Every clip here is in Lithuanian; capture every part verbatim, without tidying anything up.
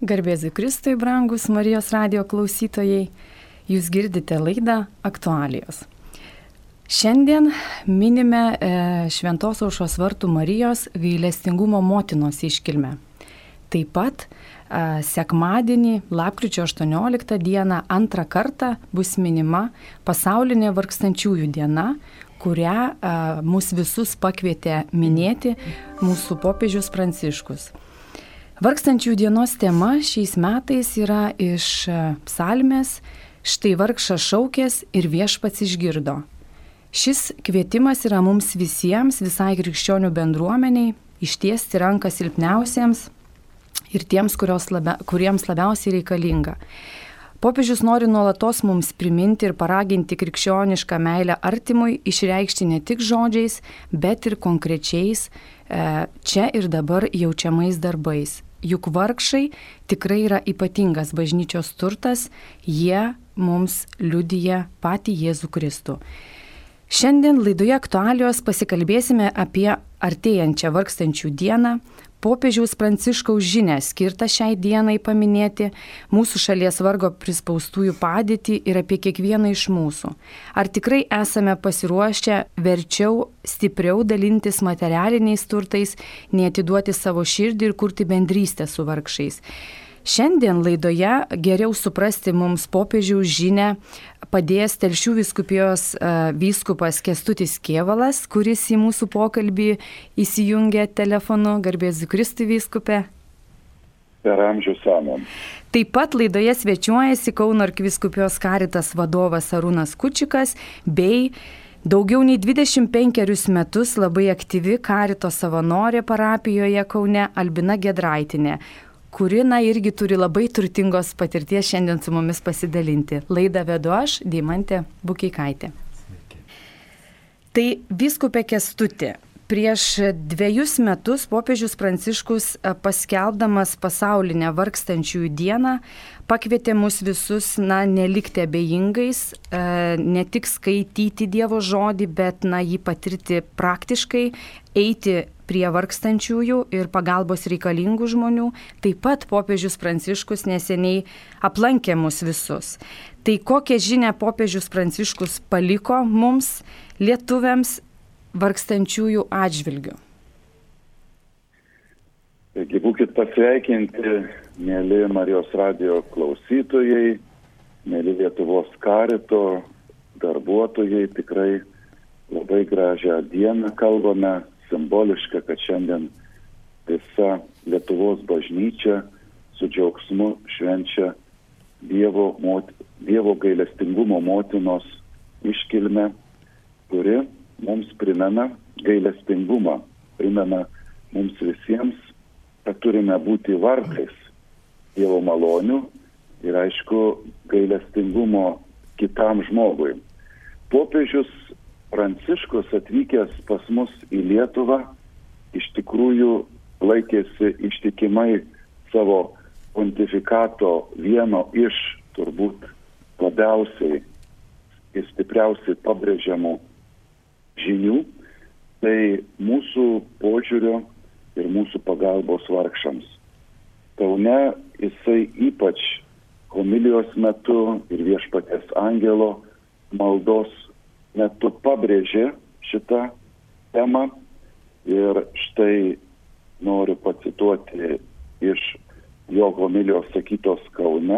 Garbėzui Kristui, brangus Marijos radijo klausytojai, jūs girdite laidą Aktualijos. Šiandien minime e, Šventos Aušros Vartų Marijos gailestingumo motinos iškilmę. Taip pat e, sekmadienį, lapkričio aštuonioliktą dieną, antrą kartą bus minima pasaulinė vargstančiųjų diena, kurią e, mus visus pakvietė minėti mūsų popiežius Pranciškus. Vargstančių dienos tema šiais metais yra iš psalmės "Štai vargšas šaukės ir viešpats išgirdo". Šis kvietimas yra mums visiems, visai krikščionių bendruomeniai, ištiesti ranką silpniausiems ir tiems, labia, kuriems labiausiai reikalinga. Popiežius nori nuolatos mums priminti ir paraginti krikščionišką meilę artimui, išreikšti ne tik žodžiais, bet ir konkrečiais čia ir dabar jaučiamais darbais. Juk vargšai tikrai yra ypatingas bažnyčios turtas, jie mums liudija patį Jėzų Kristų. Šiandien laidoje Aktualijos pasikalbėsime apie artėjančią vargstančių dieną, popiežiaus Pranciškaus žinią skirtą šiai dienai paminėti, mūsų šalies vargo prispaustųjų padėtį ir apie kiekvieną iš mūsų. Ar tikrai esame pasiruošę verčiau, stipriau dalintis materialiniais turtais, nei atiduoti savo širdį ir kurti bendrystę su vargšais? Šiandien laidoje geriau suprasti mums popiežiaus žinią padės Telšių vyskupijos uh, vyskupas Kęstutis Kėvalas, kuris į mūsų pokalbį įsijungė telefonu. Garbėzui Kristui, vyskupe. Per amžius amen. Taip pat laidoje svečiuojasi Kauno arkivyskupijos Caritas vadovas Arūnas Kučikas bei daugiau nei dvidešimt penkerius metus labai aktyvi Carito savanorė parapijoje Kaune Albina Giedraitienė, kuri, na, irgi turi labai turtingos patirties šiandien su mumis pasidalinti. Laidą vedu aš, Deimantė Bukeikaitė. Sveiki. Tai vyskupe Kęstuti, prieš dviejus metus popiežius Pranciškus, paskelbdamas pasaulinę vargstančiųjų dieną, pakvietė mus visus, na, nelikti abejingais, ne tik skaityti Dievo žodį, bet, na, jį patirti praktiškai, eiti prie vargstančiųjų ir pagalbos reikalingų žmonių. Taip pat popiežius Pranciškus neseniai aplankė mus visus. Tai kokią žinią popiežius Pranciškus paliko mums, lietuviams, vargstančiųjų atžvilgių? Taigi būkit pasveikinti, mėly Marijos radijo klausytojai, mėly Lietuvos Carito darbuotojai, tikrai labai gražią dieną kalbame. Simboliška, kad šiandien visa Lietuvos bažnyčia su džiaugsmu švenčia Dievo, mot, Dievo gailestingumo motinos iškilmę, kuri mums primena gailestingumą, primena mums visiems, kad turime būti vargais Dievo malonių ir, aišku, gailestingumo kitam žmogui. Popiežius Pranciškus atvykęs pas mus į Lietuvą iš tikrųjų laikėsi ištikimai savo pontifikato vieno iš turbūt labiausiai ir stipriausiai pabrėžiamų žinių, tai mūsų požiūrio ir mūsų pagalbos vargšams. Kaune jisai ypač homilijos metu ir Viešpaties angelo maldos metu pabrėžė šitą temą ir štai noriu pacituoti iš jo homilijos sakytos Kaune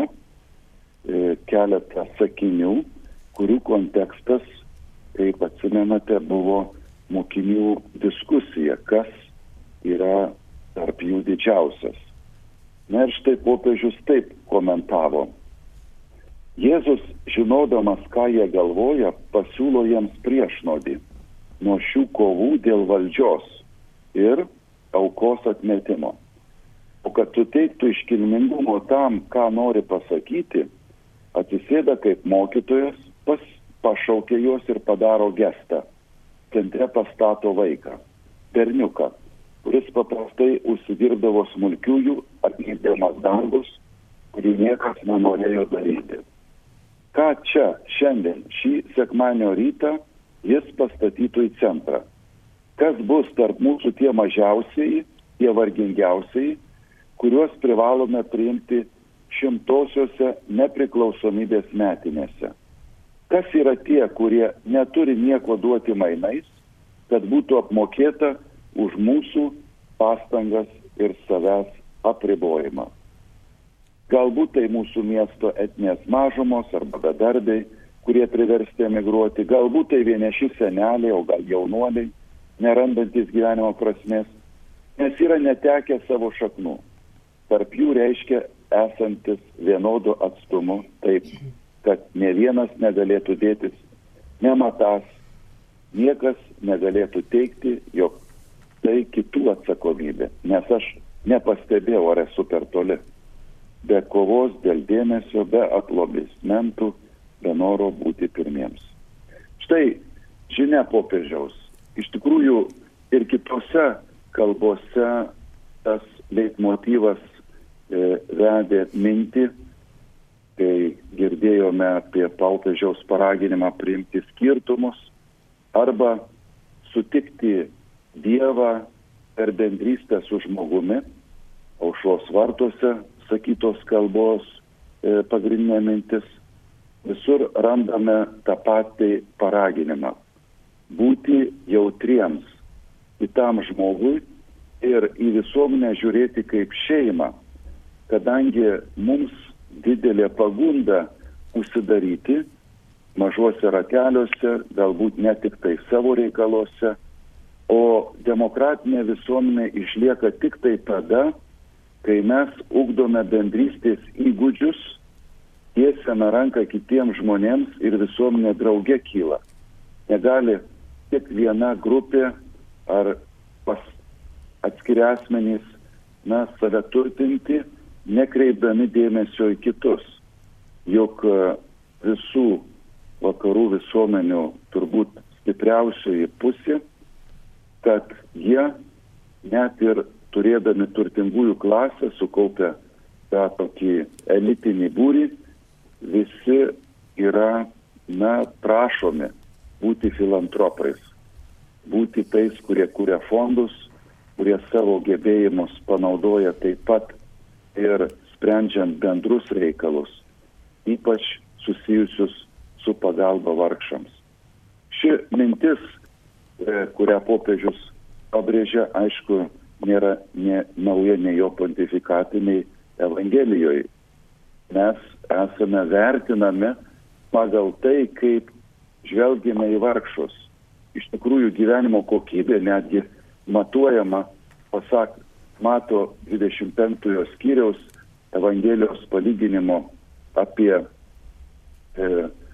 keletą sakinių, kurių kontekstas, kaip atsimenate, buvo mokinių diskusija, kas yra tarp jų didžiausias. Na ir štai popiežius taip komentavo. Jėzus, žinodamas, ką jie galvoja, pasiūlo jiems priešnuodį nuo šių kovų dėl valdžios ir aukos atmetimo. O kad suteiktų iškilmingumo tam, ką nori pasakyti, atsisėda kaip mokytojas, pas, pašaukia juos ir padaro gestą. Centre pastato vaiką, berniuką, kuris paprastai užsidirbdavo smulkiųjų atlikdamas darbus, kurių niekas nenorėjo daryti. Ką čia šiandien, šį sekmadienio rytą, jis pastatytų į centrą? Kas bus tarp mūsų tie mažiausiai, tie vargingiausiai, kuriuos privalome priimti šimtosiuose nepriklausomybės metinėse. Kas yra tie, kurie neturi nieko duoti mainais, kad būtų apmokėta už mūsų pastangas ir savęs apribojimą? Galbūt tai mūsų miesto etninės mažumos arba bedarbiai, kurie priversti emigruoti, galbūt tai vieniši seneliai, o gal jaunuoliai, nerandantis gyvenimo prasmės, nes yra netekę savo šaknų. Tarp jų reiškia esantis vienodu atstumu, taip, kad ne vienas negalėtų dėtis nematąs, niekas negalėtų teigti, jog tai kitų atsakomybė, nes aš nepastebėjau, ar esu per toli. Be kovos, dėl dėmesio, be aplodismentų, be noro būti pirmiems. Štai žinia popiežiaus. Iš tikrųjų ir kitose kalbose tas leitmotyvas e, vedė mintį, kai girdėjome apie popiežiaus paraginimą priimti skirtumus arba sutikti Dievą per bendrystę su žmogumi, Aušros vartuose sakytos kalbos e, pagrindinė mintis. Visur randame tą patį paraginimą – būti jautriems kitam žmogui ir į visuomenę žiūrėti kaip šeimą, kadangi mums didelė pagunda užsidaryti mažuose rateliuose, galbūt ne tik tai savo reikaluose, o demokratinė visuomenė išlieka tik tai tada, kai mes ugdome bendrystės įgūdžius, tiesiame ranką kitiems žmonėms ir visuomenė drauge kyla. Negali tik viena grupė ar pas atskiri asmenys na, save turtinti, nekreipdami dėmesio į kitus. Juk visų vakarų visuomenių turbūt stipriausioji pusė, kad jie net ir turėdami turtingųjų klasę, sukaupę tą tokį elitinį būrį, visi yra, na, prašomi būti filantropais, būti tais, kurie kuria fondus, kurie savo gebėjimus panaudoja taip pat ir sprendžiant bendrus reikalus, ypač susijusius su pagalba vargšams. Ši mintis, kurią popiežius pabrėžia, aišku, nėra ne, nauja nei jo pontifikatiniai Evangelijoje. Mes esame vertinami pagal tai, kaip žvelgime į vargšus. Iš tikrųjų gyvenimo kokybė netgi matuojama, pasak Mato dvidešimt penktojo skyriaus Evangelijos palyginimo apie e,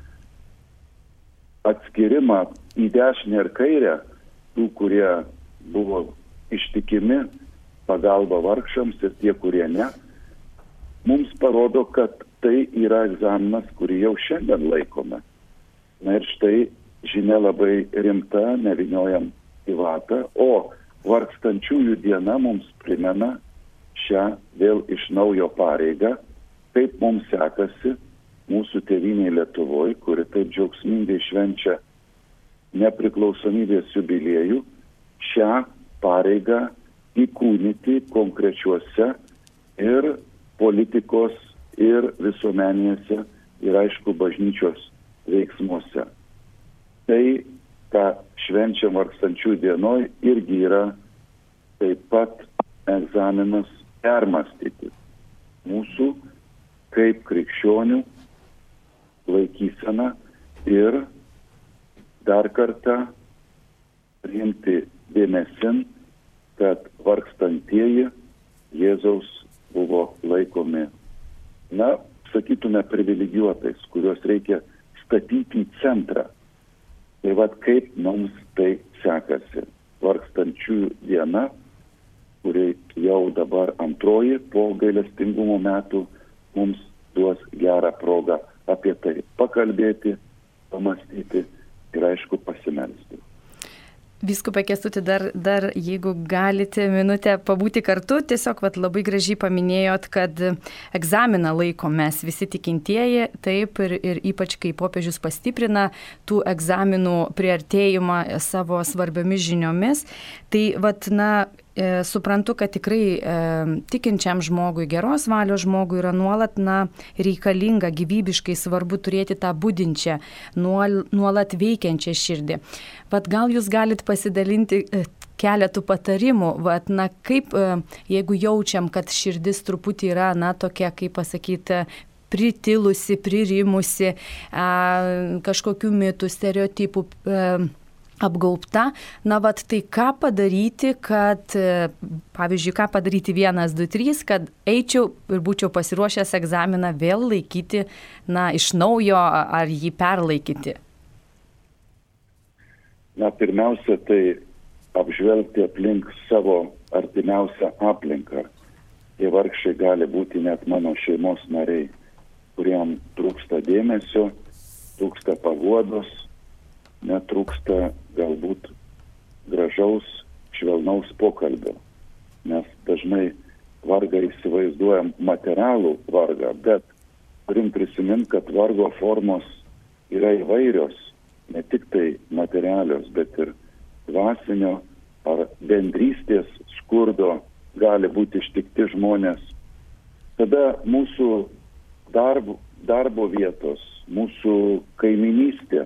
atskirimą į dešinę ir kairę tų, kurie buvo ištikimi pagalba vargšams ir tie, kurie ne, mums parodo, kad tai yra egzaminas, kurį jau šiandien laikome. Na ir štai žinia labai rimta, nevyniojam į vatą, o vargstančiųjų diena mums primena šią vėl iš naujo pareigą, kaip mums sekasi mūsų tėvynėje Lietuvoje, kuri taip džiaugsmingai švenčia nepriklausomybės jubiliejų, šią pareigą įkūnyti konkrečiuose ir politikos, ir visuomenėse, ir aišku bažnyčios veiksmuose. Tai, ką švenčiam vargstančių dienoj, irgi yra taip pat egzaminas permastyti mūsų kaip krikščionių laikyseną ir dar kartą priimti dėmesin, kad vargstantieji Jėzaus buvo laikomi, na, sakytume, privilegijuotais, kuriuos reikia statyti į centrą. Tai vad kaip mums tai sekasi. Vargstančiųjų diena, kuri jau dabar antroji po gailestingumo metų, mums duos gerą progą apie tai pakalbėti, pamastyti ir aišku pasimelsti. Vyskupe Kęstuti, dar, dar jeigu galite minutę pabūti kartu, tiesiog vat, labai gražiai paminėjot, kad egzaminą laikom mes visi tikintieji, taip ir, ir ypač kai popiežius pastiprina tų egzaminų priartėjimą savo svarbiomis žiniomis. Tai vat, na, e, suprantu, kad tikrai e, tikinčiam žmogui, geros valios žmogui yra nuolat na, reikalinga, gyvybiškai svarbu turėti tą budinčią, nuol, nuolat veikiančią širdį. Vat gal jūs galit pasidalinti e, keletų patarimų, vat, na, kaip, e, jeigu jaučiam, kad širdis truputį yra, na, tokia, kaip pasakyti, pritilusi, pririmusi, a, kažkokių mitų, stereotipų a, apgaubta. Na, vat tai ką padaryti, kad, pavyzdžiui, ką padaryti vienas, du, trys, kad eičiau ir būčiau pasiruošęs egzaminą vėl laikyti, na, iš naujo ar jį perlaikyti? Na, pirmiausia, tai apžvelgti aplink savo artimiausią aplinką. Tie vargšai gali būti net mano šeimos nariai, kuriem trūksta dėmesio, trūksta paguodos, netrūksta galbūt gražaus, švelnaus pokalbio. Mes dažnai vargą įsivaizduojam materialų vargą, bet turim prisiminti, kad vargo formos yra įvairios, ne tik tai materialios, bet ir dvasinio ar bendrystės skurdo gali būti ištikti žmonės. Tada mūsų darbo, darbo vietos, mūsų kaiminystė,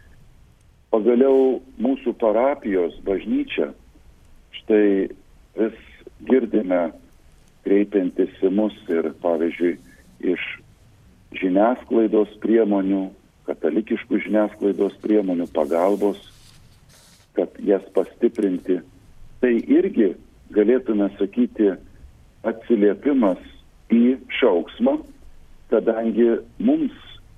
pagaliau mūsų parapijos, bažnyčia, štai vis girdime kreipiantis į mus ir, pavyzdžiui, iš žiniasklaidos priemonių, katalikiškų žiniasklaidos priemonių pagalbos, kad jas pastiprinti. Tai irgi galėtume sakyti atsiliepimas į šauksmą, kadangi mums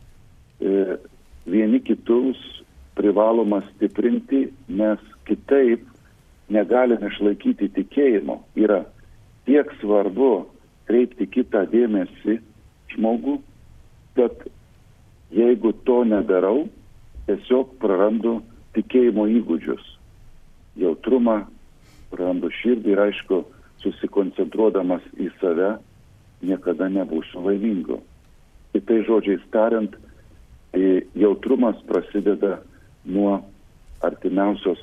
e, vieni kitus privaloma stiprinti, nes kitaip negalime išlaikyti tikėjimo. Yra tiek svarbu kreipti kitą dėmesį žmogų, kad jeigu to nedarau, tiesiog prarandu tikėjimo įgūdžius, jautrumą, prarandu širdį ir aišku, susikoncentruodamas į save, niekada nebūsiu laimingu. Kitai žodžiais tariant, jautrumas prasideda nuo artimiausios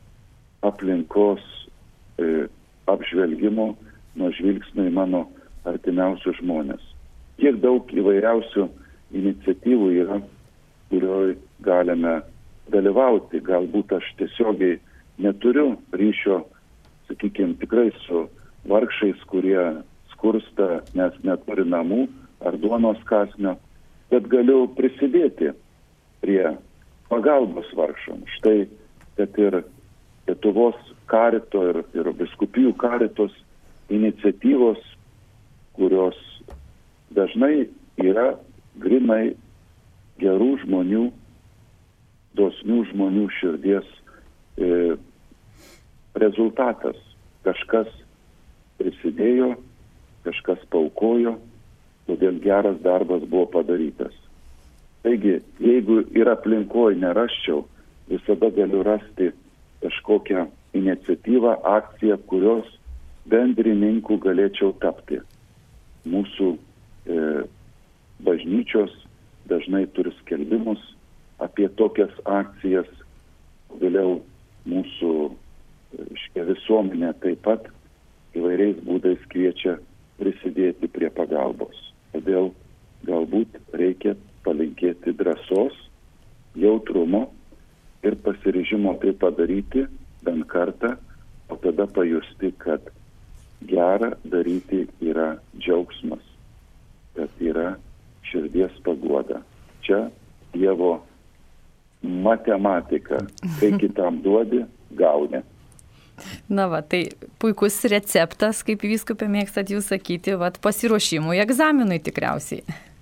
aplinkos e, apžvelgimo, nuo žvilgsnio į mano artimiausius žmonės. Kiek daug įvairiausių iniciatyvų yra, kurioje galime dalyvauti. Galbūt aš tiesiogiai neturiu ryšio, sakykime, tikrai su vargšais, kurie skursta, nes neturi namų ar duonos kąsnio, bet galiu prisidėti prie pagalbos vargšams. Štai, kad ir Lietuvos karito ir, ir biskupijų karitos iniciatyvos, kurios dažnai yra grinai gerų žmonių, dosnių žmonių širdies e, rezultatas. Kažkas prisidėjo, kažkas paukojo, todėl geras darbas buvo padarytas. Taigi, jeigu ir aplinkoje nerasčiau, visada galiu rasti kažkokią iniciatyvą, akciją, kurios bendrininku galėčiau tapti. Mūsų e, bažnyčios dažnai turi skelbimus apie tokias akcijas, vėliau mūsų iškia, visuomenė taip pat įvairiais būdais kviečia prisidėti prie pagalbos. Todėl galbūt reikia palinkėti drąsos, jautrumo ir pasiryžimo tai padaryti bent kartą, o tada pajusti, kad gera daryti yra džiaugsmas, kad yra širdies paguoda. Čia Dievo matematika, kai kitam duodi, gauni. Na va, tai puikus receptas, kaip vyskupė mėgstat jūs sakyti, vat, pasiruošimui egzaminui tikriausiai.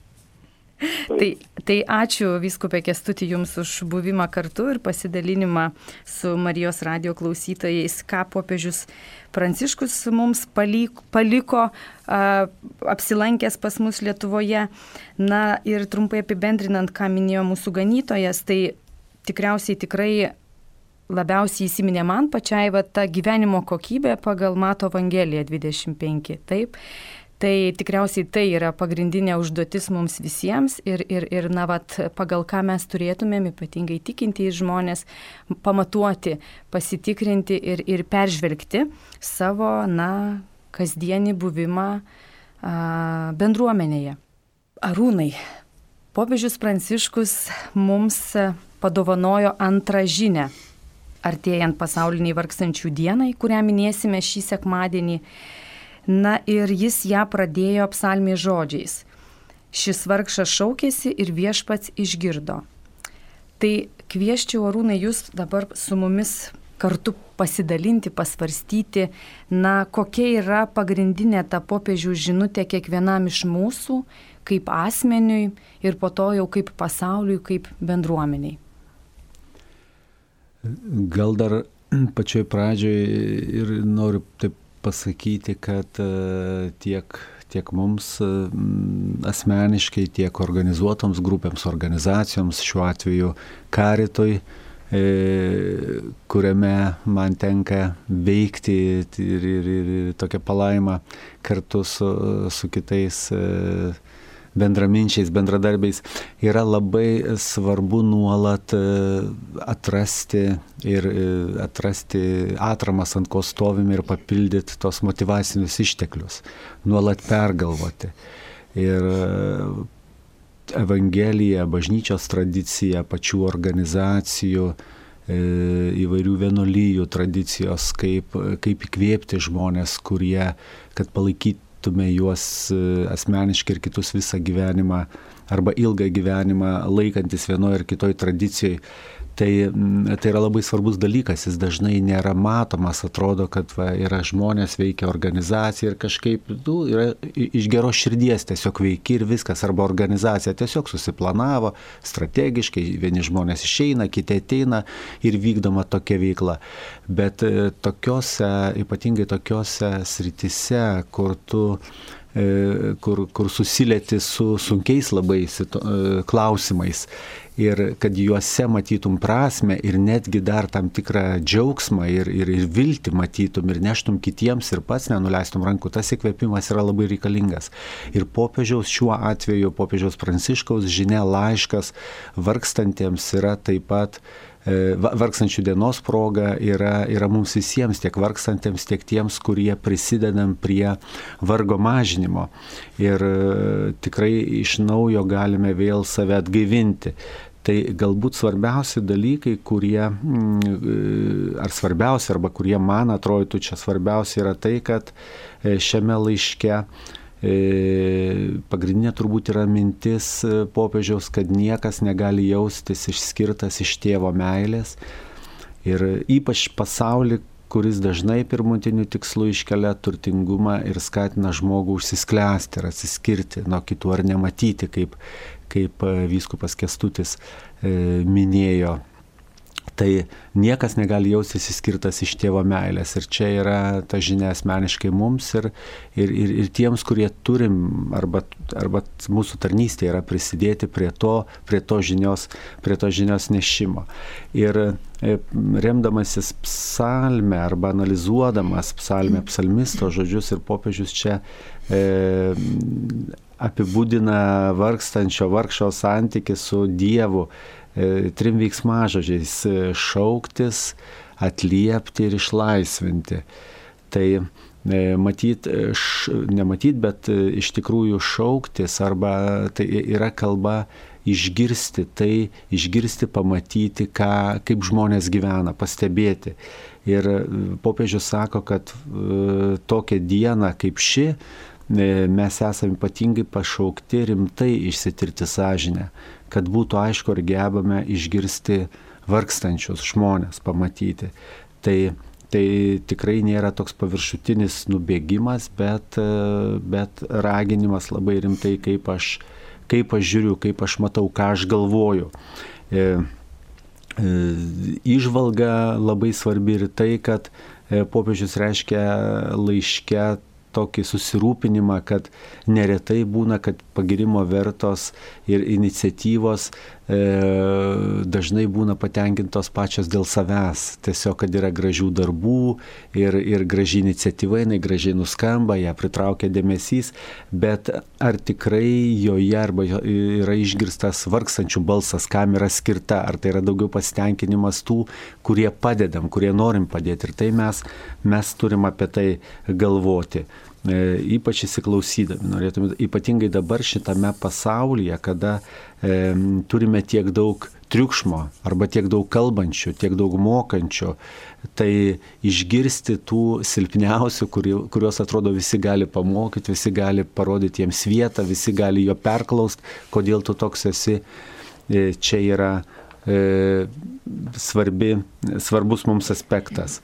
Tai, tai ačiū vyskupė Kęstuti jums už buvimą kartu ir pasidalinimą su Marijos radijo klausytojais, ką popiežius Pranciškus mums paliko, paliko a, apsilankęs pas mus Lietuvoje. Na ir trumpai apibendrinant, ką minėjo mūsų ganytojas, tai tikriausiai tikrai labiausiai įsiminė man pačiai va, ta gyvenimo kokybė pagal Mato Evangeliją dvidešimt penki. Taip. Tai tikriausiai tai yra pagrindinė užduotis mums visiems ir, ir, ir na, vat, pagal ką mes turėtumėm, ypatingai tikintieji žmonės, pamatuoti, pasitikrinti ir, ir peržvelgti savo, na, kasdienį buvimą a, bendruomenėje. Arūnai, popiežius Pranciškus mums padovanojo antrą žinią, artėjant pasauliniai vargstančių dienai, kurią minėsime šį sekmadienį. Na ir jis ją pradėjo psalmės žodžiais. Šis vargšas šaukėsi ir viešpats išgirdo. Tai kvieščiau, Arūnai, jūs dabar su mumis kartu pasidalinti, pasvarstyti, na, kokia yra pagrindinė ta popiežiaus žinutė kiekvienam iš mūsų, kaip asmeniui ir po to jau kaip pasauliui, kaip bendruomeniai. Gal dar pačioj pradžioj ir noriu taip pasakyti, kad tiek, tiek mums asmeniškai, tiek organizuotoms grupėms, organizacijoms, šiuo atveju Karitoj, kuriame man tenka veikti ir, ir, ir tokia palaima kartu su, su kitais bendraminčiais, bendradarbiais, yra labai svarbu nuolat atrasti ir atrasti atramas, ant ko stovime ir papildyti tos motyvacinius išteklius, nuolat pergalvoti. Ir Evangelija, bažnyčios tradicija, pačių organizacijų, įvairių vienuolijų tradicijos, kaip, kaip įkvėpti žmonės, kurie, kad palaikyti juos asmeniškai ir kitus visą gyvenimą arba ilgą gyvenimą laikantis vienoje ar kitoje tradicijoje. Tai, tai yra labai svarbus dalykas, jis dažnai nėra matomas, atrodo, kad va, yra žmonės, veikia organizacija ir kažkaip nu, yra iš geros širdies tiesiog veiki ir viskas, arba organizacija tiesiog susiplanavo strategiškai, vieni žmonės išeina, kiti ateina ir vykdoma tokia veikla. Bet tokiose, ypatingai tokiose sritise, kur tu Kur, kur susilieti su sunkiais labai situ, klausimais ir kad juose matytum prasme ir netgi dar tam tikrą džiaugsmą ir, ir, ir viltį matytum ir neštum kitiems ir pats nenuleistum rankų, tas įkvėpimas yra labai reikalingas. Ir popiežiaus šiuo atveju, popiežiaus Pranciškaus žinia, laiškas vargstantiems yra taip pat vargstančių dienos proga yra, yra mums visiems, tiek vargstantiems, tiek tiems, kurie prisidedam prie vargo mažinimo. Ir tikrai iš naujo galime vėl save atgaivinti. Tai galbūt svarbiausi dalykai, kurie, ar svarbiausi, arba kurie man atrodytų čia svarbiausia, yra tai, kad šiame laiške pagrindinė turbūt yra mintis popiežiaus, kad niekas negali jaustis išskirtas iš tėvo meilės. Ir ypač pasaulį, kuris dažnai pirmutiniu tikslu iškelia turtingumą ir skatina žmogų užsisklęsti ir atsiskirti nuo kitų ar nematyti, kaip, kaip vyskupas Kęstutis minėjo. Tai niekas negali jaustis išskirtas iš tėvo meilės. Ir čia yra ta žinia asmeniškai mums ir, ir, ir, ir tiems, kurie turim, arba, arba mūsų tarnystė yra prisidėti prie to, prie to žinios, prie to žinios nešimo. Ir remdamasis psalmę arba analizuodamas psalmę, psalmisto žodžius, ir popiežius čia e, apibūdina vargstančio, vargšo santykį su Dievu trim veiksmažodžiais - šauktis, atliepti ir išlaisvinti. Tai matyt, š, nematyt, bet iš tikrųjų šauktis, arba tai yra kalba išgirsti, tai išgirsti, pamatyti, ką, kaip žmonės gyvena, pastebėti. Ir popiežius sako, kad e, tokią dieną kaip ši, e, mes esame ypatingai pašaukti rimtai išsitirti sąžinę, kad būtų aišku, ar gebame išgirsti vargstančius žmonės, pamatyti. Tai, tai tikrai nėra toks paviršutinis nubėgimas, bet, bet raginimas labai rimtai, kaip aš, kaip aš žiūriu, kaip aš matau, ką aš galvoju. E, e, įžvalga labai svarbi ir tai, kad popiežius reiškia laiške tokį susirūpinimą, kad neretai būna, kad pagirimo vertos ir iniciatyvos e, dažnai būna patenkintos pačios dėl savęs. Tiesiog, kad yra gražių darbų ir, ir graži iniciatyva, jinai gražiai nuskamba, ją pritraukia dėmesys, bet ar tikrai joje arba yra išgirstas vargstančių balsas, kam yra skirta, ar tai yra daugiau pasitenkinimas tų, kurie padedam, kurie norim padėti. Ir tai mes, mes turim apie tai galvoti. E, ypač įsiklausydami, norėtume, ypatingai dabar šitame pasaulyje, kada e, turime tiek daug triukšmo arba tiek daug kalbančių, tiek daug mokančių, tai išgirsti tų silpniausių, kuri, kuriuos atrodo visi gali pamokyti, visi gali parodyti jiems vietą, visi gali jo perklausti, kodėl tu toks esi, e, čia yra e, svarbi, svarbus mums aspektas.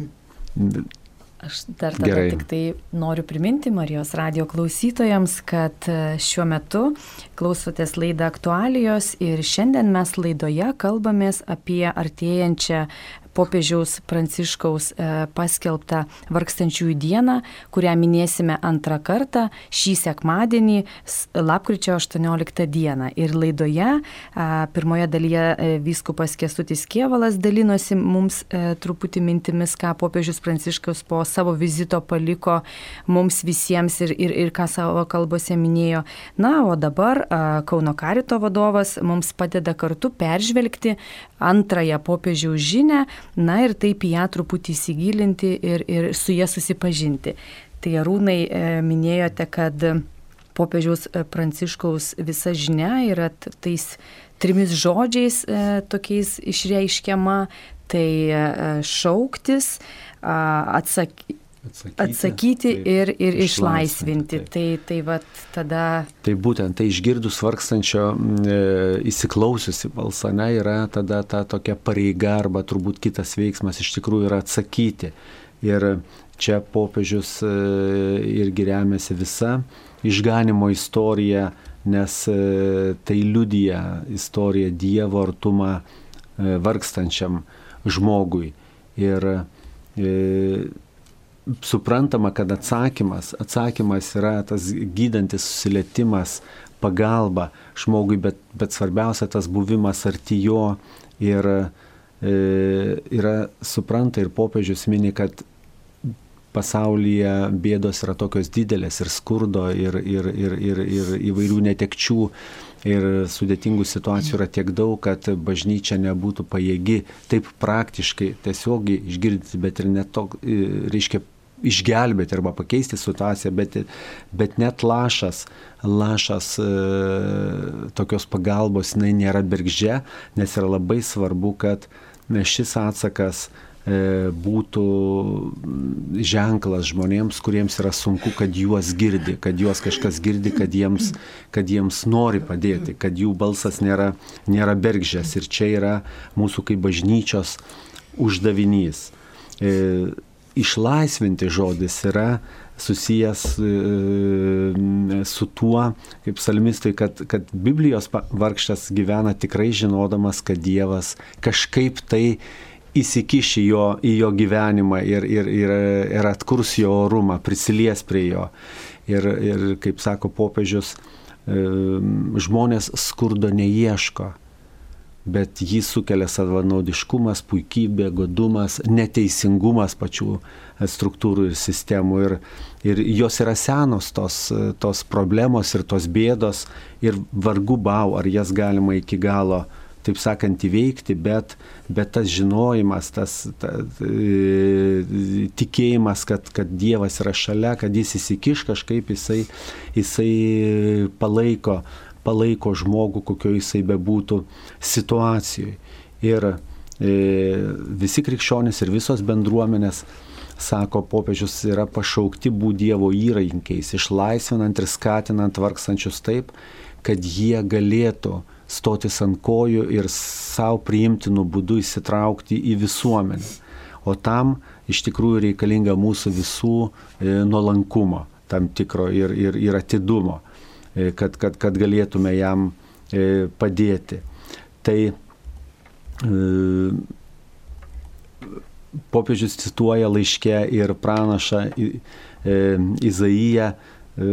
Aš dar tada Gerai. Tik tai noriu priminti Marijos radijo klausytojams, kad šiuo metu klausotės laidą Aktualijos ir šiandien mes laidoje kalbamės apie artėjančią popiežiaus Pranciškaus paskelbtą vargstančiųjų dieną, kurią minėsime antrą kartą šį sekmadienį, lapkričio aštuonioliktą dieną. Ir laidoje pirmoje dalyje vyskupas Kęstutis Kėvalas dalinosi mums truputį mintimis, ką popiežius Pranciškus po savo vizito paliko mums visiems ir, ir, ir ką savo kalbose minėjo. Na, o dabar Kauno Karito vadovas mums padeda kartu peržvelgti antrąją popiežiaus žinią, na ir taip į ją truputį įsigilinti ir, ir su ją susipažinti. Tai Arūnai e, minėjote, kad popiežiaus Pranciškaus visa žinia yra tais trimis žodžiais e, tokiais išreiškiama, tai e, šauktis, a, atsak, atsakyti, atsakyti tai, ir, ir išlaisvinti. Tai, tai, tai vat tada... Tai būtent, tai išgirdus vargstančio e, įsiklausiusi balsą, ne, yra tada ta tokia pareiga arba turbūt kitas veiksmas iš tikrųjų yra atsakyti. Ir čia popiežius e, irgi remiasi visa išganimo istorija, nes e, tai liudija istorija Dievo artumą e, vargstančiam žmogui. Ir e, suprantama, kad atsakymas, atsakymas yra tas gydantis susilietimas, pagalba žmogui, bet, bet svarbiausia tas buvimas arti jo ir e, yra supranta ir popiežius mini, kad pasaulyje bėdos yra tokios didelės ir skurdo ir, ir, ir, ir, ir įvairių netekčių ir sudėtingų situacijų yra tiek daug, kad bažnyčia nebūtų pajėgi taip praktiškai tiesiogiai išgirdyti, bet ir net to, reiškia, išgelbėti arba pakeisti situaciją, bet, bet net lašas, lašas e, tokios pagalbos jinai nėra bergždžia, nes yra labai svarbu, kad šis atsakas e, būtų ženklas žmonėms, kuriems yra sunku, kad juos girdi, kad juos kažkas girdi, kad jiems, kad jiems nori padėti, kad jų balsas nėra, nėra bergždžias. Ir čia yra mūsų kaip bažnyčios uždavinys. E, Išlaisvinti žodis yra susijęs e, su tuo, kaip psalmistui, kad, kad Biblijos vargšas gyvena tikrai žinodamas, kad Dievas kažkaip tai įsikiši jo, į jo gyvenimą ir, ir, ir, ir atkurs jo orumą, prisilies prie jo. Ir, ir kaip sako popiežius, e, žmonės skurdo neieško, bet jį sukelia savanaudiškumas, puikybė, godumas, neteisingumas pačių struktūrų ir sistemų. Ir, ir jos yra senos tos, tos problemos ir tos bėdos ir vargu bau, ar jas galima iki galo, taip sakant, įveikti, bet, bet tas žinojimas, tas ta, e, tikėjimas, kad, kad Dievas yra šalia, kad jis įsikiš kažkaip, jisai, jisai palaiko palaiko žmogų, kokio jisai bebūtų situacijoje. Ir e, visi krikščionys ir visos bendruomenės, sako popiežius, yra pašaukti būti Dievo įrankiais, išlaisvinant ir skatinant vargstančius taip, kad jie galėtų stotis ant kojų ir savo priimtinų būdų įsitraukti į visuomenę. O tam iš tikrųjų reikalinga mūsų visų e, nuolankumo tam tikro ir, ir, ir atidumo. Kad, kad, kad galėtume jam e, padėti. Tai e, popiežius cituoja laiške ir pranašą Izaiją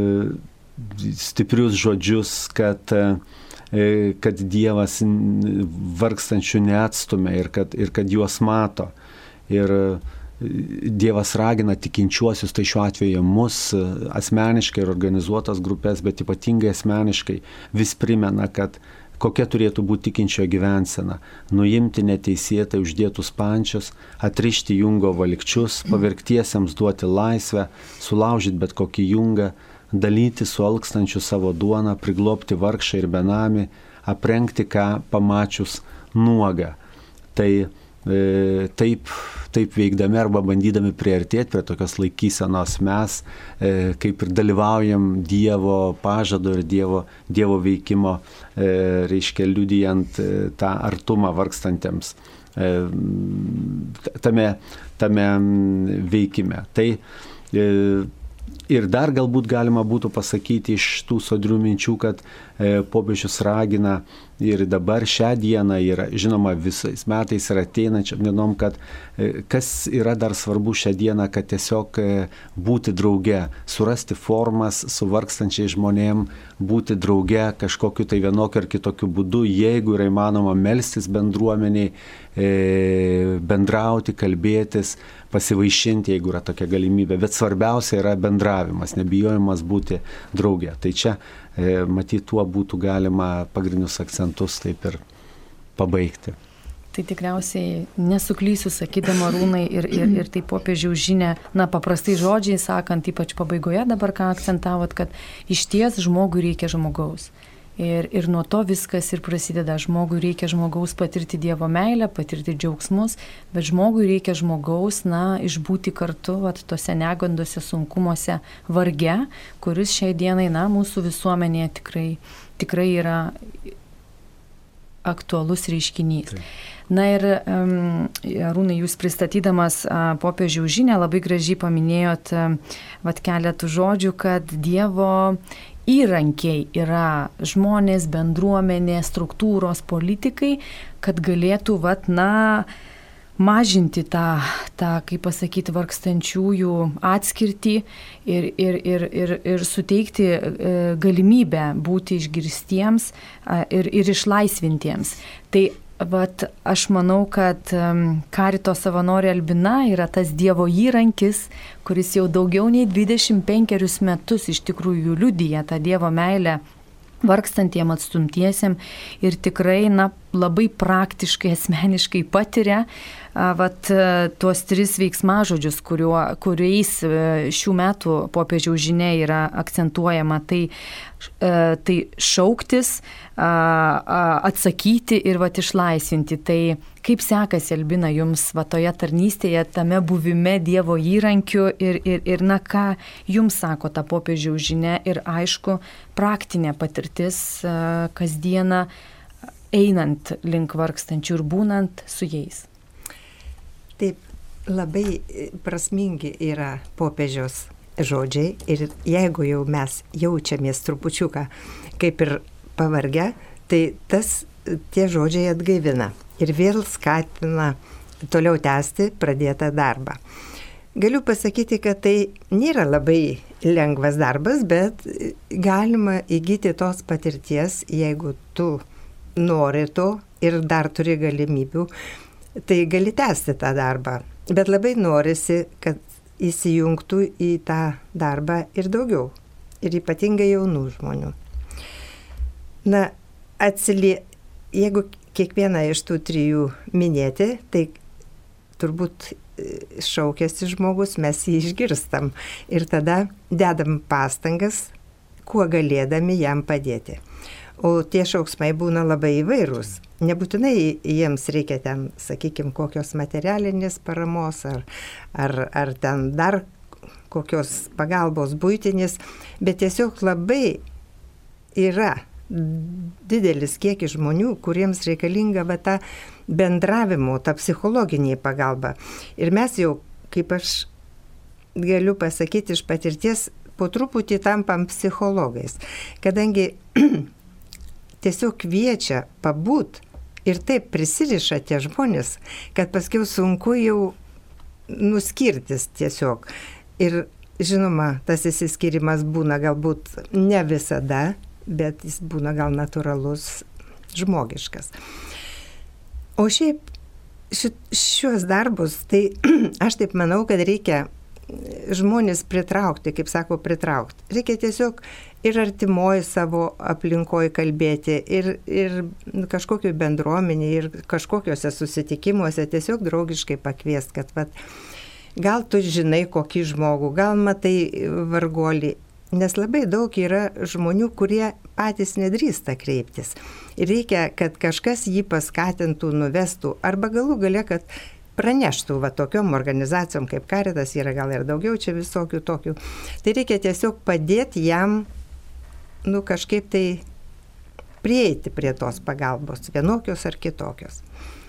stiprius žodžius, kad, kad Dievas vargstančių neatstumia ir kad, ir kad juos mato. Ir Dievas ragina tikinčiuosius, tai šiuo atveju mus asmeniškai ir organizuotas grupės, bet ypatingai asmeniškai vis primena, kad kokia turėtų būti tikinčio gyvensena. Nuimti neteisėtai uždėtus pančius, atrišti jungo valikčius, pavergtiesiems duoti laisvę, sulaužyti bet kokį jungą, dalyti su alkstančiu savo duoną, priglobti vargšą ir benamį, aprengti ką pamačius nuogą. Tai e, taip, taip veikdami arba bandydami priartėti prie tokios laikysenos mes, e, kaip ir dalyvaujam Dievo pažado ir Dievo, dievo veikimo, e, reiškia liudijant e, tą artumą vargstantiems e, tame, tame veikime. Tai e, ir dar galbūt galima būtų pasakyti iš tų sodrių minčių, kad e, popiežius ragina ir dabar šią dieną ir žinoma visais metais ir ateinančiam dienom, kad e, kas yra dar svarbu šią dieną, kad tiesiog e, būti drauge, surasti formas su vargstančiais žmonėm, būti drauge kažkokiu tai vienokiu ar kitokiu būdu, jeigu yra įmanoma melstis bendruomeniai, e, bendrauti, kalbėtis, pasivaišinti, jeigu yra tokia galimybė, bet svarbiausia yra bendravimas, nebijojimas būti drauge. Tai čia, e, matyt, tuo būtų galima pagrindinius akcentus taip ir pabaigti. Tai tikriausiai nesuklysiu sakydama Arūnai ir, ir, ir tai popiežiaus žinia, na paprastai žodžiai sakant, ypač pabaigoje dabar ką akcentavot, kad iš ties žmogui reikia žmogaus. Ir, ir nuo to viskas ir prasideda. Žmogui reikia žmogaus patirti Dievo meilę, patirti džiaugsmus, bet žmogui reikia žmogaus, na, išbūti kartu, vat, tose negandose, sunkumuose, varge, kuris šiai dienai, na, mūsų visuomenėje tikrai, tikrai yra aktualus reiškinys. Tai. Na ir um, Arūnai, jūs pristatydamas uh, popiežiaus žinią labai gražiai paminėjot uh, vat, keletų žodžių, kad Dievo įrankiai yra žmonės, bendruomenė, struktūros, politikai, kad galėtų, vat, na, mažinti tą, tą, kaip pasakyti, vargstančiųjų atskirtį ir, ir, ir, ir, ir suteikti e, galimybę būti išgirstiems e, ir, ir išlaisvintiems. Tai vat, aš manau, kad um, Karito savanorė Albina yra tas Dievo įrankis, kuris jau daugiau nei dvidešimt penkerius metus iš tikrųjų liudija tą Dievo meilę vargstantiem, atstumtiesiem ir tikrai, na, labai praktiškai, asmeniškai patiria a, vat, tuos tris veiksmažodžius, kuriuo, kuriais šių metų popiežiaus žinia yra akcentuojama. Tai, a, tai šauktis, a, a, atsakyti ir vat, išlaisvinti. Tai kaip sekasi, Albina, jums va, toje tarnystėje, tame buvime Dievo įrankiu ir, ir, ir na, ką jums sako ta popiežiaus žinia ir aišku, praktinė patirtis a, kasdieną einant link vargstančių ir būnant su jais. Taip, labai prasmingi yra popiežiaus žodžiai ir jeigu jau mes jaučiamės trupučiuką kaip ir pavargę, tai tas, tie žodžiai atgaivina ir vėl skatina toliau tęsti pradėtą darbą. Galiu pasakyti, kad tai nėra labai lengvas darbas, bet galima įgyti tos patirties, jeigu tu nori to ir dar turi galimybių, tai gali tęsti tą darbą. Bet labai norisi, kad įsijungtų į tą darbą ir daugiau. Ir ypatingai jaunų žmonių. Na, atsilie... jeigu kiekvieną iš tų trijų minėti, tai turbūt šaukėsi žmogus, mes jį išgirstam. Ir tada dedam pastangas, kuo galėdami jam padėti. O tie šauksmai būna labai įvairūs. Nebūtinai jiems reikia ten, sakykime, kokios materialinės paramos ar, ar, ar ten dar kokios pagalbos buitinės, bet tiesiog labai yra didelis kiekis žmonių, kuriems reikalinga va, ta bendravimo, ta psichologinė pagalba. Ir mes jau, kaip aš galiu pasakyti iš patirties, po truputį tampam psichologais, kadangi tiesiog kviečia pabūt ir taip prisiriša tie žmonės, kad paskiau sunku jau nuskirtis tiesiog. Ir žinoma, tas įsiskyrimas būna galbūt ne visada, bet jis būna gal natūralus, žmogiškas. O šiaip šiuos darbus, tai aš taip manau, kad reikia žmonės pritraukti, kaip sako, pritraukti. Reikia tiesiog ir artimoji savo aplinkoje kalbėti, ir, ir kažkokioj bendruomenėje, ir kažkokiuose susitikimuose tiesiog draugiškai pakviest, kad vat, gal tu žinai kokį žmogų, gal matai vargolį, nes labai daug yra žmonių, kurie patys nedrįsta kreiptis. Ir reikia, kad kažkas jį paskatintų, nuvestų, arba galų gale, kad praneštų va tokiom organizacijom kaip Caritas, yra gal ir daugiau čia visokių tokių. Tai reikia tiesiog padėti jam, nu kažkaip tai prieiti prie tos pagalbos, vienokios ar kitokios.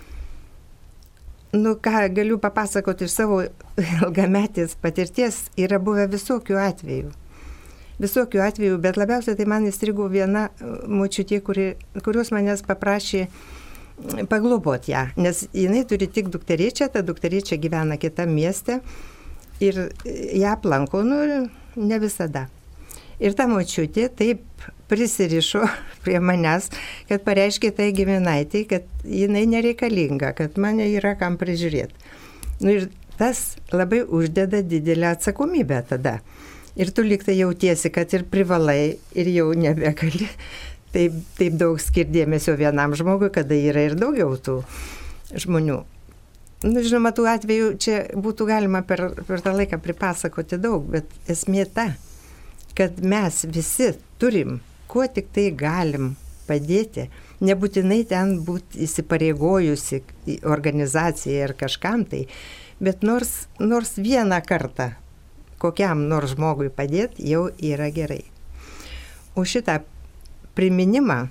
Nu ką, galiu papasakoti iš savo ilgametės patirties, yra buvę visokių atvejų. Visokių atvejų, bet labiausiai tai man įstrigo viena močiutė, kuri, kurios manęs paprašė paglobot ją, nes jinai turi tik dukterėčią, ta dukterėčia gyvena kitam mieste ir ją aplanko, nu, ne visada. Ir ta močiutė taip prisirišo prie manęs, kad pareiškė tai giminaitį, kad jinai nereikalinga, kad mane yra kam prižiūrėti. Nu, ir tas labai uždeda didelę atsakomybę tada. Ir tu lyg tai jautiesi, kad ir privalai, ir jau nebegali. Taip, taip daug skirdėmėsio vienam žmogui, kada yra ir daugiau tų žmonių. Nu, žinoma, tų atvejų čia būtų galima per, per tą laiką pripasakoti daug, bet esmė ta, kad mes visi turim, kuo tik tai galim padėti, nebūtinai ten būti įsipareigojusi organizacijai ar kažkam tai, bet nors, nors vieną kartą kokiam nors žmogui padėti jau yra gerai. O šitą priminimą,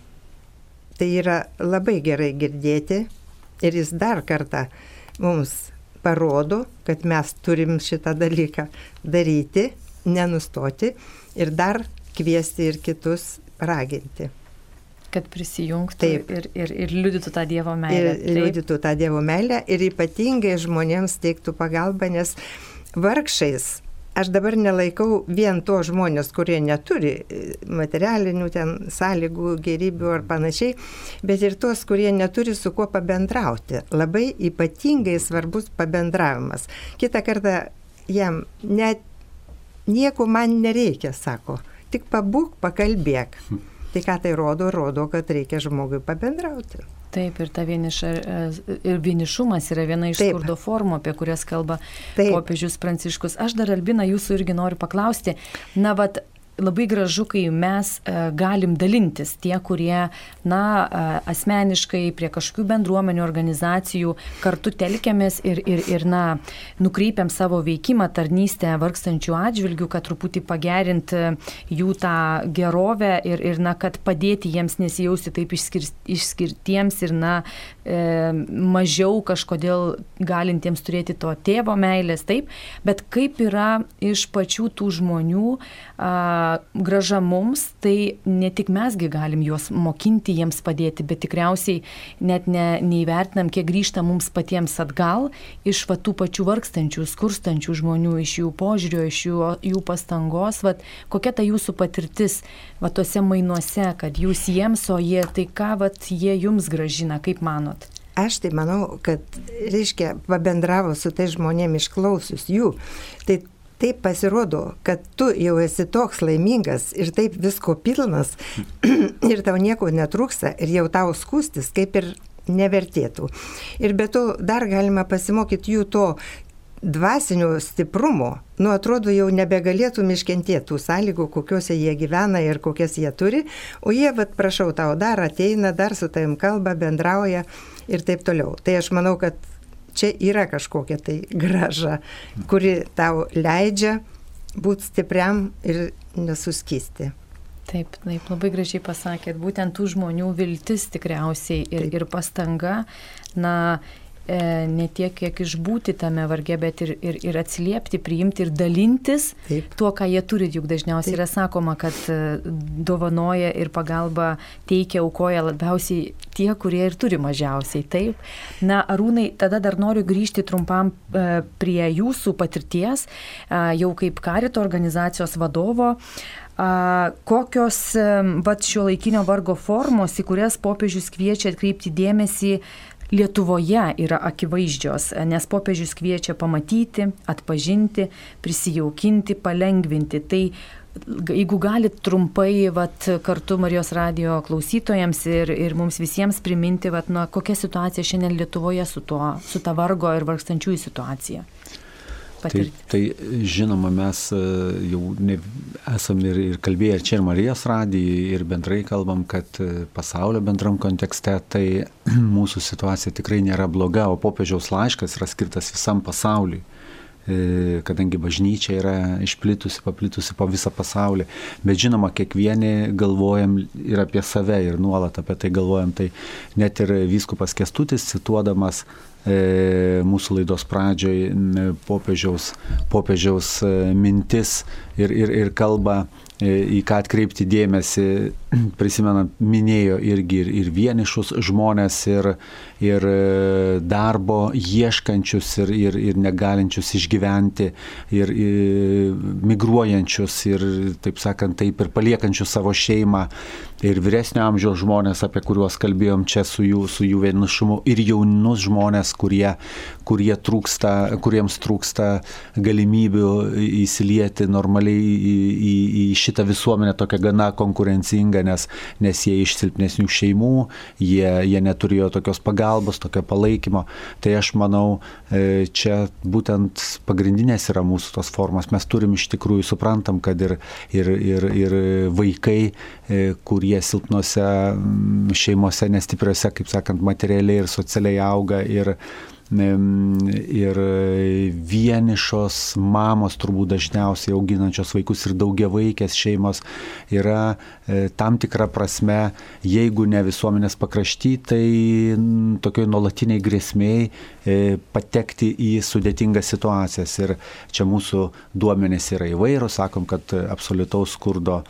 tai yra labai gerai girdėti ir jis dar kartą mums parodo, kad mes turim šitą dalyką daryti, nenustoti ir dar kviesti ir kitus raginti. Kad prisijungtų ir, ir, ir liudytų tą Dievo meilę. Ir liudytų tą Dievo meilę ir ypatingai žmonėms teiktų pagalbą, nes vargšais aš dabar nelaikau vien to žmonės, kurie neturi materialinių ten sąlygų, gerybių ar panašiai, bet ir tos, kurie neturi su kuo pabendrauti. Labai ypatingai svarbus pabendravimas. Kitą kartą jam net nieko man nereikia, sako, tik pabūk, pakalbėk. Tai ką tai rodo? Rodo, kad reikia žmogui pabendrauti. Taip, ir ta vieniša, ir vienišumas yra viena iš skurdo formų, apie kurias kalba Taip. popiežius Pranciškus. Aš dar, Albina, jūsų irgi noriu paklausti. Na, vat, labai gražu, kai mes uh, galim dalintis, tie, kurie, na, uh, asmeniškai prie kažkokių bendruomenių, organizacijų kartu telkiamės ir, ir, ir na, nukreipiam savo veikimą, tarnystę vargstančių atžvilgių, kad truputį pagerinti jų tą gerovę ir, ir na, kad padėti jiems nesijausti taip išskir, išskirtiems ir, na, e, mažiau kažkodėl galintiems turėti to tėvo meilės, taip, bet kaip yra iš pačių tų žmonių a, graža mums, tai ne tik mesgi galim juos mokinti, jiems padėti, bet tikriausiai net ne, neįvertinam, kiek grįžta mums patiems atgal iš va, tų pačių vargstančių, skurstančių žmonių, iš jų požiūrio, iš jų, jų pastangos. Va, kokia ta jūsų patirtis va, tuose mainuose, kad jūs jiems, o jie tai ką va, jie jums gražina, kaip manot? Aš tai manau, kad, reiškia, pabendravo su tai žmonėmis išklausius jų, tai taip pasirodo, kad tu jau esi toks laimingas ir taip visko pilnas ir tau nieko netrūksta ir jau tau skūstis kaip ir nevertėtų. Ir be to dar galima pasimokyti jų to dvasinio stiprumo. Nu, atrodo, jau nebegalėtum iškentėti tų sąlygų, kokiuose jie gyvena ir kokias jie turi, o jie, vat, prašau, tau dar ateina, dar su tavim kalba, bendrauja ir taip toliau. Tai aš manau, kad čia yra kažkokia tai graža, kuri tau leidžia būti stipriam ir nesuskysti. Taip, taip, labai gražiai pasakėt, būtent tų žmonių viltis tikriausiai ir, ir pastanga, na, ne tiek, kiek išbūti tame varge, bet ir, ir, ir atsiliepti, priimti ir dalintis Taip. Tuo, ką jie turi. Juk dažniausiai Taip. Yra sakoma, kad dovanoja ir pagalba teikia, aukoja labiausiai tie, kurie ir turi mažiausiai. Taip. Na, Arūnai, tada dar noriu grįžti trumpam prie jūsų patirties, jau kaip Karito organizacijos vadovo. Kokios vat, šiuolaikinio vargo formos, į kurias popiežius kviečia atkreipti dėmesį, Lietuvoje yra akivaizdžios, nes popiežius kviečia pamatyti, atpažinti, prisijaukinti, palengvinti. Tai jeigu galit trumpai vat, kartu Marijos radijo klausytojams ir, ir mums visiems priminti, vat, nu, kokia situacija šiandien Lietuvoje su, tuo, su ta vargo ir vargstančiųjų situacija. Tai, tai žinoma, mes jau ne, esam ir, ir kalbėję čia ir Marijos radijai ir bendrai kalbam, kad pasaulio bendram kontekste tai mūsų situacija tikrai nėra bloga, o popiežiaus laiškas yra skirtas visam pasauliui, kadangi bažnyčia yra išplitusi, paplitusi po visą pasaulį. Bet žinoma, kiekvieni galvojam ir apie save ir nuolat apie tai galvojam. Tai net ir vyskupas Kęstutis, cituodamas e, mūsų laidos pradžioj popiežiaus, popiežiaus mintis ir, ir, ir kalba, į ką atkreipti dėmesį, prisimenant, minėjo irgi ir, ir vienišus žmonės, ir, ir darbo ieškančius, ir, ir, ir negalinčius išgyventi, ir, ir migruojančius, ir, taip sakant, taip ir paliekančius savo šeimą, ir vyresnio amžiaus žmonės, apie kuriuos kalbėjom čia su jų, su jų vienišumu, ir jaunus žmonės, kurie, kurie trūksta, kuriems trūksta galimybių įsilieti normaliai į, į, į šitą visuomenę tokią gana konkurencingą, nes, nes jie iš silpnesnių šeimų, jie, jie neturėjo tokios pagalbos, tokio palaikymo. Tai aš manau, čia būtent pagrindinės yra mūsų tos formos. Mes turim iš tikrųjų, suprantam, kad ir, ir, ir, ir vaikai, kurie silpnose šeimose, nestipriose, kaip sakant, materialiai ir socialiai auga, ir ir vienišos mamos turbūt dažniausiai auginančios vaikus ir daugiavaikės šeimos yra tam tikra prasme, jeigu ne visuomenės pakrašty, tai tokioj nuolatiniai grėsmėjai patekti į sudėtingas situacijas. Ir čia mūsų duomenys yra įvairūs, sakom, kad absoliutaus skurdo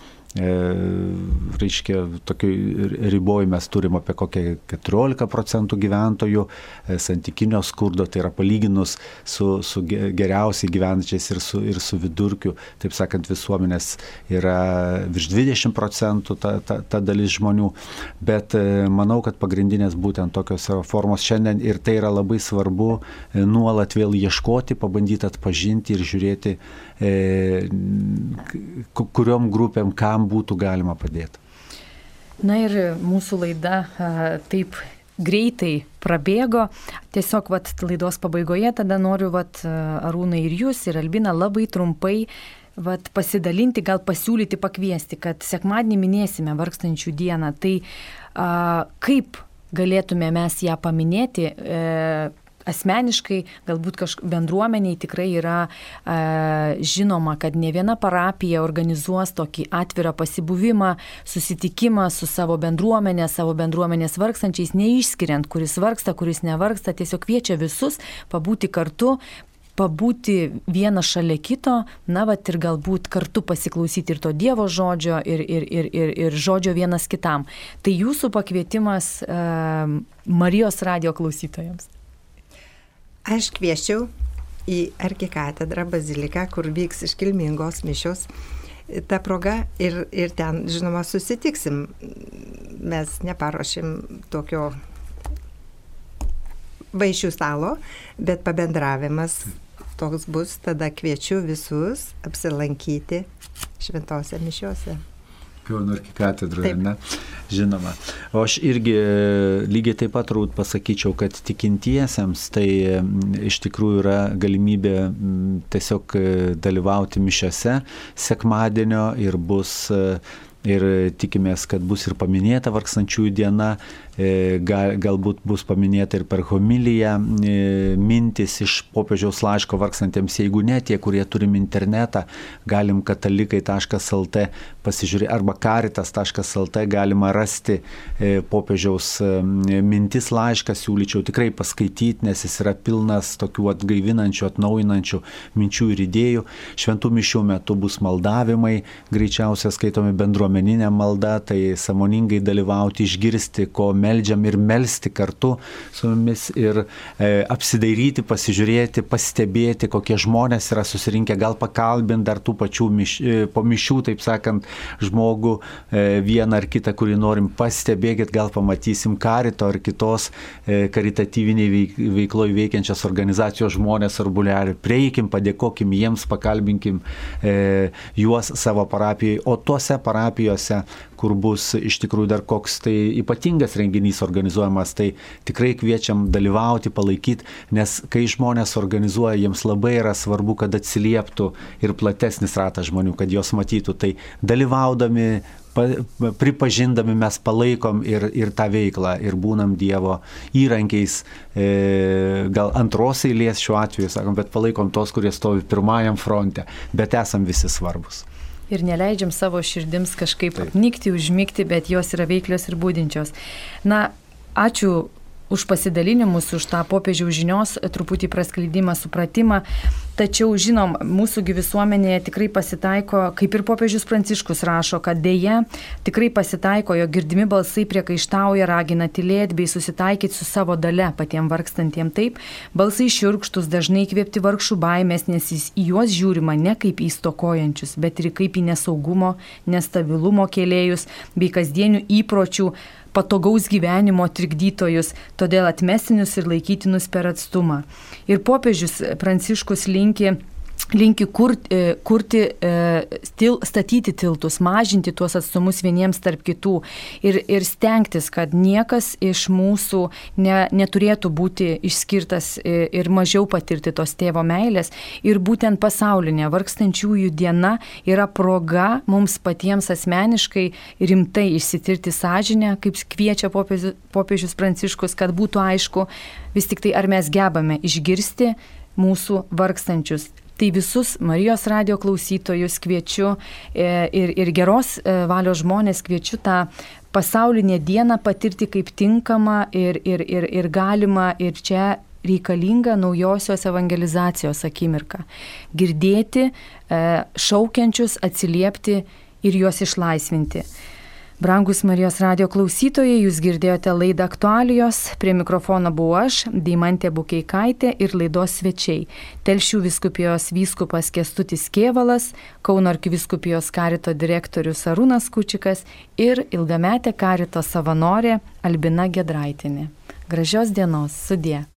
reiškia, tokių ribojų mes turim apie kokią keturiolika procentų gyventojų, santykinio skurdo, tai yra palyginus su, su geriausiai gyvenančiais ir su, ir su vidurkiu, taip sakant, visuomenės yra virš dvidešimt procentų ta, ta, ta dalis žmonių, bet manau, kad pagrindinės būtent tokios formos šiandien, ir tai yra labai svarbu nuolat vėl ieškoti, pabandyti atpažinti ir žiūrėti, kuriom grupėm, kam būtų galima padėti. Na ir mūsų laida a, taip greitai prabėgo. Tiesiog vat, laidos pabaigoje tada noriu vat, Arūnai ir jūs, ir Albina labai trumpai vat, pasidalinti, gal pasiūlyti, pakviesti, kad sekmadienį minėsime vargstančių dieną. Tai a, kaip galėtume mes ją paminėti? E, Asmeniškai, galbūt kažk... bendruomeniai tikrai yra e, žinoma, kad ne viena parapija organizuos tokį atvirą pasibuvimą, susitikimą su savo bendruomenė, savo bendruomenės vargstančiais, neišskiriant, kuris vargsta, kuris nevargsta, tiesiog kviečia visus pabūti kartu, pabūti vienas šalia kito, na, vat ir galbūt kartu pasiklausyti ir to Dievo žodžio, ir, ir, ir, ir, ir žodžio vienas kitam. Tai jūsų pakvietimas e, Marijos radijo klausytojams. Aš kvieščiau į arkikatedrą baziliką, kur vyks iškilmingos mišios. Ta proga ir, ir ten, žinoma, susitiksim. Mes neparuošim tokio vaišių stalo, bet pabendravimas toks bus. Tada kviečiu visus apsilankyti šventose mišiose. Kauno arkikatedroje, ne? Žinoma. O aš irgi lygiai taip pat turbūt pasakyčiau, kad tikintiesiems tai iš tikrųjų yra galimybė tiesiog dalyvauti mišiose sekmadienio ir bus ir tikimės, kad bus ir paminėta vargstančiųjų diena, gal, galbūt bus paminėta ir per homiliją mintis iš popiežiaus laiško vargstantiems. Jeigu ne, tie, kurie turim internetą, galim katalikai taškas el tė pasižiūrėti arba karitas taškas el tė galima rasti popiežiaus mintis laišką, siūlyčiau tikrai paskaityti, nes jis yra pilnas tokių atgaivinančių, atnaujinančių minčių ir idėjų. Šventų mišių metu bus maldavimai, greičiausiai skaitomi bendruomeninė malda, tai sąmoningai dalyvauti, išgirsti, ko meldžiam ir melsti kartu su mumis ir e, apsidairyti, pasižiūrėti, pastebėti, kokie žmonės yra susirinkę, gal pakalbinti dar tų pačių miš, e, po mišių, taip sakant, žmogų e, vieną ar kitą, kurį norim, pastebėkit, gal pamatysim karito ar kitos e, karitatyviniai veik, veikloje veikiančias organizacijos žmonės ar būrelį. Prieikim, padėkokim jiems, pakalbinkim e, juos savo parapijai, o tuose parapijose, kur bus iš tikrųjų dar koks tai ypatingas renginys organizuojamas, tai tikrai kviečiam dalyvauti, palaikyti, nes kai žmonės organizuoja, jiems labai yra svarbu, kad atsilieptų ir platesnis ratas žmonių, kad jos matytų. Tai dalyvaudami, pa, pripažindami mes palaikom ir, ir tą veiklą ir būnam Dievo įrankiais, e, gal antros eilės šiuo atveju, sakom, bet palaikom tos, kurie stovi pirmajam fronte, bet esam visi svarbus. Ir neleidžiam savo širdims kažkaip apnikti, užmigti, bet jos yra veiklios ir būdinčios. Na, ačiū už pasidalinimus, už tą popiežiaus žinios truputį praskleidimą, supratimą. Tačiau, žinom, mūsųgi visuomenėje tikrai pasitaiko, kaip ir popiežius Pranciškus rašo, kad dėja tikrai pasitaiko, jo girdimi balsai priekaištauja, ragina tylėti bei susitaikyti su savo dalia patiem vargstantiem. Taip, balsai šiurkštus, dažnai įkvėpti vargšų baimės, nes į juos žiūrima ne kaip į stokojančius, bet ir kaip į nesaugumo, nestabilumo kėlėjus bei kasdienių įpročių, patogaus gyvenimo trikdytojus, todėl atmestinius ir laikytinus per atstumą. Ir popiežius Pranciškus linki, linki kurti, kurti til, statyti tiltus, mažinti tuos atstumus vieniems tarp kitų ir, ir stengtis, kad niekas iš mūsų ne, neturėtų būti išskirtas ir mažiau patirti tos tėvo meilės. Ir būtent pasaulinė vargstančiųjų diena yra proga mums patiems asmeniškai rimtai išsitirti sąžinę, kaip kviečia popiežius, popiežius Pranciškus, kad būtų aišku vis tik tai, ar mes gebame išgirsti mūsų vargstančius. Tai visus Marijos radijo klausytojus kviečiu ir, ir geros valios žmonės kviečiu tą pasaulinę dieną patirti kaip tinkamą ir, ir, ir, ir galima ir čia reikalinga naujosios evangelizacijos akimirka. Girdėti, šaukiančius, atsiliepti ir juos išlaisvinti. Brangus Marijos radijo klausytojai, jūs girdėjote laidą Aktualijos, prie mikrofono buvau aš, Deimantė Bukeikaitė ir laidos svečiai. Telšių vyskupijos vyskupas Kęstutis Kėvalas, Kauno arkivyskupijos karito direktorius Arūnas Kučikas ir ilgametė karito savanorė Albina Gedraitienė. Gražios dienos, sudie.